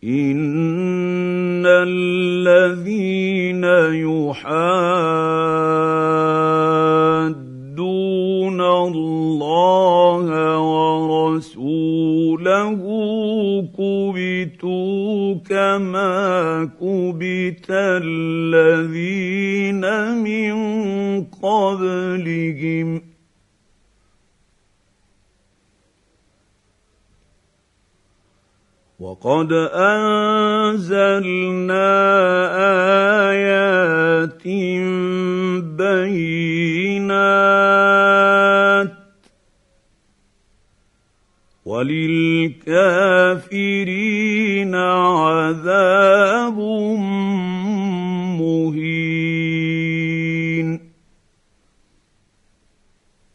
إن الذين يحادون الله ورسوله كبتوا كما كبت الذين من قبلهم وقد أنزلنا آيات بينات وللكافرين عذاب